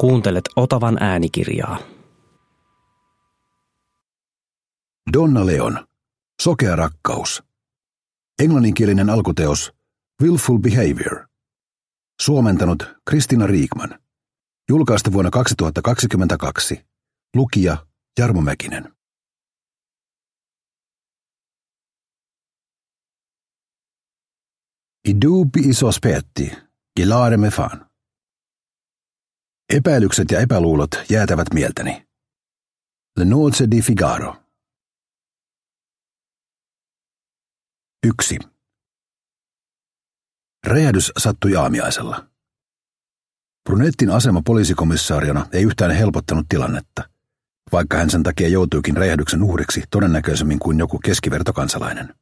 Kuuntelet Otavan äänikirjaa. Donna Leon. Sokea rakkaus. Englanninkielinen alkuteos Willful Behavior. Suomentanut Kristina Riikman. Julkaistu vuonna 2022. Lukija Jarmo Mäkinen. I dubbi i sospetti, gelare me fan. Epäilykset ja epäluulot jäätävät mieltäni. Le Noce di Figaro. 1. Räjähdys sattui aamiaisella. Brunettin asema poliisikomissaariona ei yhtään helpottanut tilannetta, vaikka hän sen takia joutuikin räjähdyksen uhriksi todennäköisemmin kuin joku keskivertokansalainen.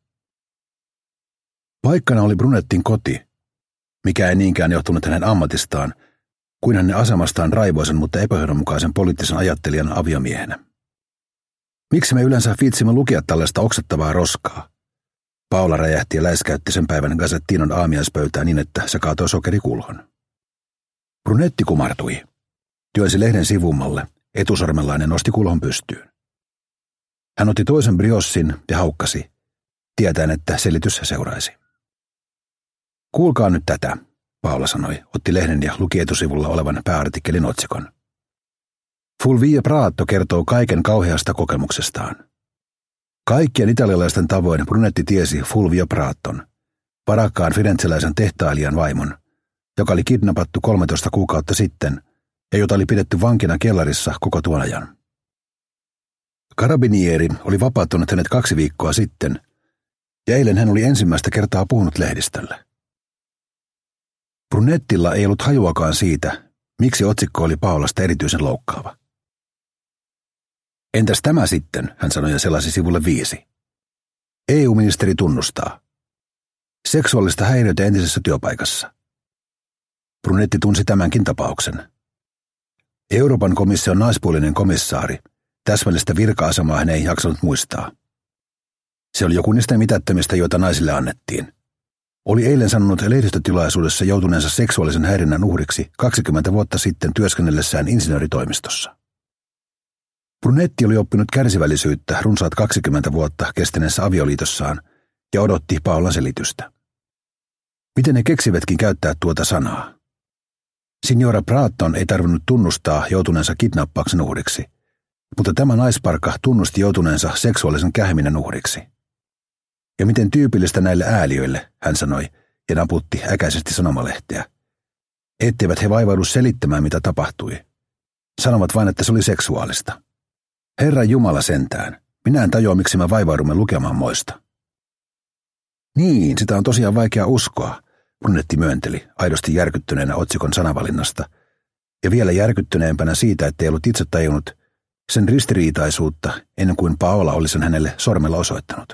Paikkana oli Brunettin koti, mikä ei niinkään johtunut hänen ammatistaan, kuin hänen asemastaan raivoisen, mutta epäjohdonmukaisen poliittisen ajattelijan aviomiehenä. Miksi me yleensä viitsimme lukea tällaista oksettavaa roskaa? Paula räjähti ja läiskäytti sen päivän Gazettinon aamiaispöytää niin, että se kaatoi sokerikulhon. Brunetti kumartui, työnsi lehden sivummalle, etusormellainen nosti kulhon pystyyn. Hän otti toisen briossin ja haukkasi, tietäen, että selitys seuraisi. Kuulkaa nyt tätä, Paula sanoi, otti lehden ja luki etusivulla olevan pääartikkelin otsikon. Fulvio Prato kertoo kaiken kauheasta kokemuksestaan. Kaikkien italialaisten tavoin Brunetti tiesi Fulvio Praton, varakkaan firenzeläisen tehtailijan vaimon, joka oli kidnappattu 13 kuukautta sitten ja jota oli pidetty vankina kellarissa koko tuon ajan. Karabinieri oli vapauttanut hänet 2 viikkoa sitten ja eilen hän oli ensimmäistä kertaa puhunut lehdistölle. Brunettilla ei ollut hajuakaan siitä, miksi otsikko oli Paulasta erityisen loukkaava. Entäs tämä sitten, hän sanoi ja selasi sivulle 5. EU-ministeri tunnustaa. Seksuaalista häiriötä entisessä työpaikassa. Brunetti tunsi tämänkin tapauksen. Euroopan komission naispuolinen komissaari, täsmällistä virka-asemaa hän ei jaksanut muistaa. Se oli joku niistä mitättömistä, joita naisille annettiin. Oli eilen sanonut lehdistötilaisuudessa joutuneensa seksuaalisen häirinnän uhriksi 20 vuotta sitten työskennellessään insinööritoimistossa. Brunetti oli oppinut kärsivällisyyttä runsaat 20 vuotta kestäneessä avioliitossaan ja odotti Paulan selitystä. Miten he keksivätkin käyttää tuota sanaa? Signora Praton ei tarvinnut tunnustaa joutuneensa kidnappauksen uhriksi, mutta tämä naisparka tunnusti joutuneensa seksuaalisen kähminen uhriksi. Ja miten tyypillistä näille ääliöille, hän sanoi ja naputti äkäisesti sanomalehteä. Etteivät he vaivaudu selittämään, mitä tapahtui. Sanovat vain, että se oli seksuaalista. Herran Jumala sentään, minä en tajua, miksi me vaivaudumme lukemaan moista. Niin, sitä on tosiaan vaikea uskoa, Brunetti myönteli, aidosti järkyttyneenä otsikon sanavalinnasta, ja vielä järkyttyneempänä siitä, ettei ollut itse tajunnut sen ristiriitaisuutta ennen kuin Paola oli sen hänelle sormella osoittanut.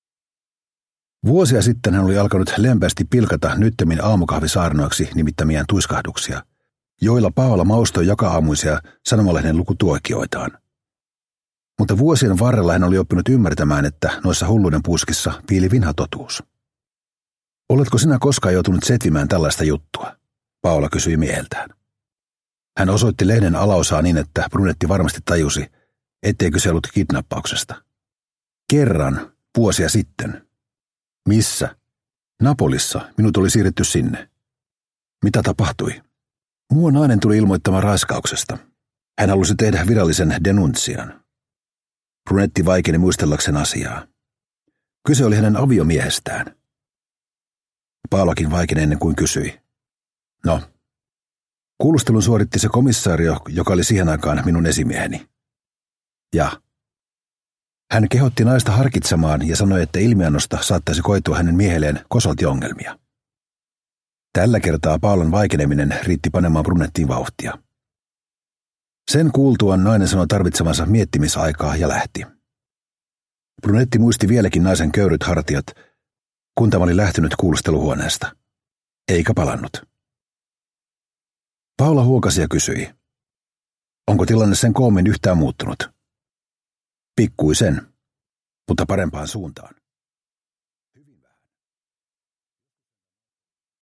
Vuosia sitten hän oli alkanut lempeästi pilkata nyttemmin aamukahvisaarnoiksi nimittämiään tuiskahduksia, joilla Paola maustoi joka-aamuisia sanomalehden lukutuokioitaan. Mutta vuosien varrella hän oli oppinut ymmärtämään, että noissa hulluuden puskissa piili vinha totuus. Oletko sinä koskaan joutunut setvimään tällaista juttua? Paola kysyi mieheltään. Hän osoitti lehden alaosaa niin, että Brunetti varmasti tajusi, ettei kyse ollut kidnappauksesta. Kerran, vuosia sitten. Missä? Napolissa, minut oli siirretty sinne. Mitä tapahtui? Muu nainen tuli ilmoittamaan raiskauksesta. Hän halusi tehdä virallisen denuntsian. Brunetti vaikeni muistellakseen asiaa. Kyse oli hänen aviomiehestään. Paulakin vaikeni ennen kuin kysyi. No, kuulustelun suoritti se komissaario, joka oli siihen aikaan minun esimieheni. Ja hän kehotti naista harkitsemaan ja sanoi, että ilmiannosta saattaisi koitua hänen miehelleen kosoltiongelmia. Tällä kertaa Paulan vaikeneminen riitti panemaan Brunettiin vauhtia. Sen kuultuaan nainen sanoi tarvitsevansa miettimisaikaa ja lähti. Brunetti muisti vieläkin naisen köyryt hartiat, kun tämä oli lähtenyt kuulusteluhuoneesta. Eikä palannut. Paula huokasi ja kysyi. Onko tilanne sen koommin yhtään muuttunut? Pikkuisen, mutta parempaan suuntaan.